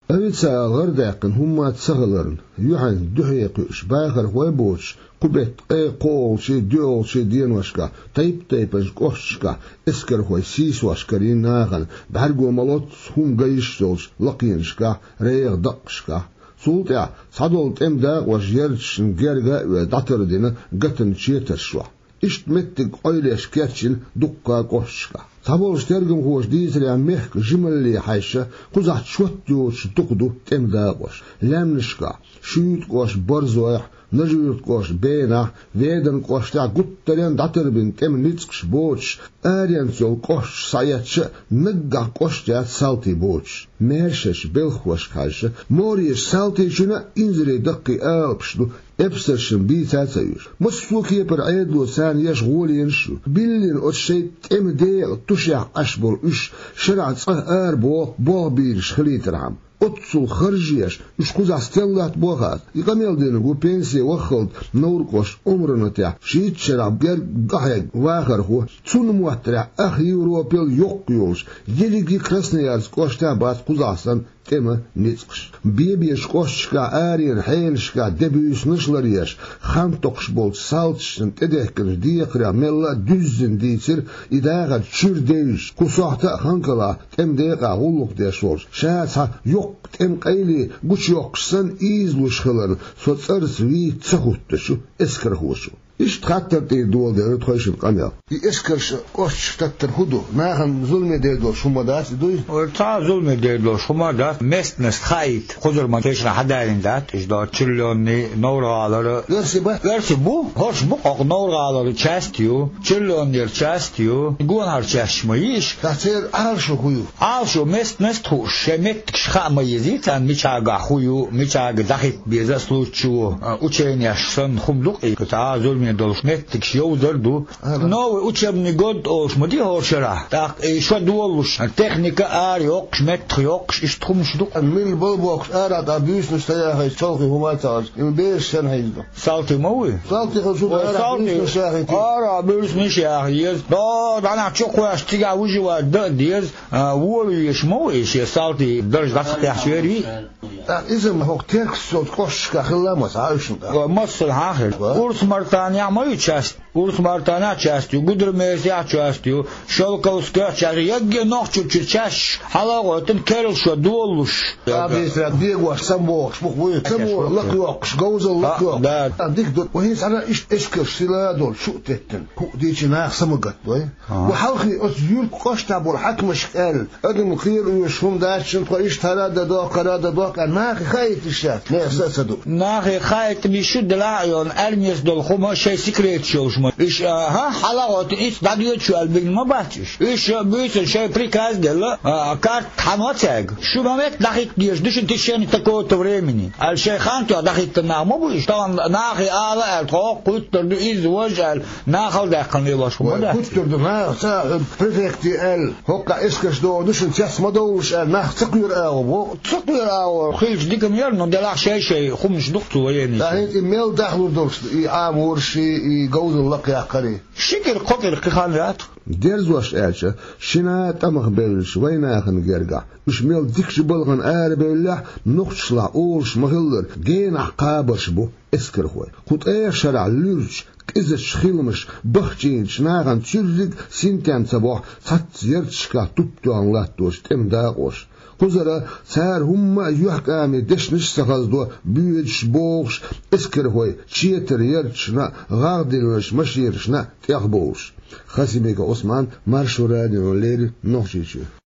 أبيتسا غرداقن هم تسغلرن يوحن دحيقش باخر ويبوش قبت قول شي ديول شي دين وشكا تيبش قوشكا اسكر هوي سيس وشكرين ناغن بحرقو ملوت هم قيشتولش لقينشكا ريغ دقشكا سولتع صدولت امدا وجيرش نجرغا وداتر دينا قتن شيتشوا اشت متق اويلش كاتشن دقا قوشكا صابولش ترجم هوش ديزري عم مخك جملي حيشة قزحت شوتيوش تقدو تمدا قوش لامنشكا شوت قوش برزوح نجوت قوش بينا ويدن قوش تاع قطرين داتر بين تم نيتسكش بوش آريان سول قوش سايتش نقع قوش تاع سالتي بوش ميرشش بلخوش حيشة موريش سالتي شنا انزري دقي آلبشدو ابسرشن بيتاتايوش مسوكي برعيدو سان يشغولين شو بيلين اوشي تم ديل تشع أشبر إش شرعت أربو بوبيرش خليترعم أتصل خرجيش مش كوز عستلات بوغات يقاميل دينغو بينسي وخلط نورقوش عمرنا تاع شيت شرع بير قحيق واخر هو تون موترع أخ يوروبيل يوقيوش يليقي كرسنيارز كوش تاع باس كوز عستن تما نيتقش بيبيش قوشكا آرين حينشكا دبيوش نشلريش خانتوقش بول سالتشن تدهكر ديقرا ملا düzün ديتر إداغت شير ديش كوساحتا خانكلا تم ديقا غلوك ديشولش شاعتا يوق تم قيلي قوش يوقشسن إيزلوش خلن سوتسرس وي تسخوتشو اسكر هوشو إيش تخطر تي دول ده تخش القناة إسكرش قش تكتر هدو ناخن ظلم ديدو شو دات دوي ورتا ظلم ديدو شو دات مست خايت خذر ما تشرح حدارين دات إيش دات تشلوني نور على غير بو هوش بو نور على تشاستيو تشلوني تشاستيو يقول هر تشاش مايش تحتير عالشو خيو عالشو مست هوش شمت خا ما يزيد عن ميشاغا خيو ميشاغ دخيت بيزا سلوتشو وتشينياش سن خمدوق كتا ظلم دولشنت تكشيو دردو نو учебный год ошмади хошера так شو دولش التكنيكا اريوق مت يوقش اشتخمش دو من بلبوكس ارا دابيس نشتيا هاي صوفي هما تاج يبيش شن هيدو سالتي موي سالتي خشوف ارا بيش نشيا هيز دا انا تشوكو اشتيغا وجوا ديز ووليش مويش سالتي درج داس تحشيري اذا ما هو تكسو تقشكا خلامس عايشن مصر هاخر курс Мартания мою часть, курс Мартания частью, Гудермезия частью, Шелковская часть, я генох чуть чаще, халаго, это керл что долуш. Абисра бегуаш самбош, бухвы, самбо, лакьокш, гоузал лакьок. Да. Дик дот, وهيس أنا إشكش سلا دول شو تتن، ديش ناخ سمقت دوي. وحلقي أسير قشة بالحكم شكال، أدم خير ويشهم داشن قريش تراد دا قراد دا ناخ خايت الشات، ناخ سدو. ناخ خايت بيشد العيون أرميس دول خما شيء سكريت شو شما. إيش ها حلاوة إيش داديوت شو البين ما باتش. إيش بيصير شيء بريكاز دل كارت حماتك. شو ما مت دخيت ديش دشن تشين تكو توريمني. الشيء خانتو دخيت ناخ ما بيش. طبعا ناخ على الطاق كتر إيز وجل ناخ داخل يلاش ما ده. كتر ده سا بريفكتي ال هوكا إسكش دو دشن تياس ما دوش ناخ تقير أو تقير أو خيش ديكم يرنو دلاخ شيء خمس دكتور يعني. يعني إيميل داخل دوش عامورشي يجوز اللقي عقري شكل قطر قخانات ديرزوش أشة شنا تمخ بلش وين آخن جرجع مش ميل ديكش بلغن بالله نقش لا أولش مغلر جين عقابش بو اسكر خوي قط شرع لورش إذا شخيلمش بخشين شناغن تشرق سنتين صباح تتزيرتشكا تبتوان لاتوش تم داغوش قزرة سار هم يحكامي دشنش سخزدو بيوش بوغش اسكر هوي تشيتر يرتشنا غاردلوش مشيرشنا تيخبوش خاسميك عثمان مارشوراني وليل نوخشيشو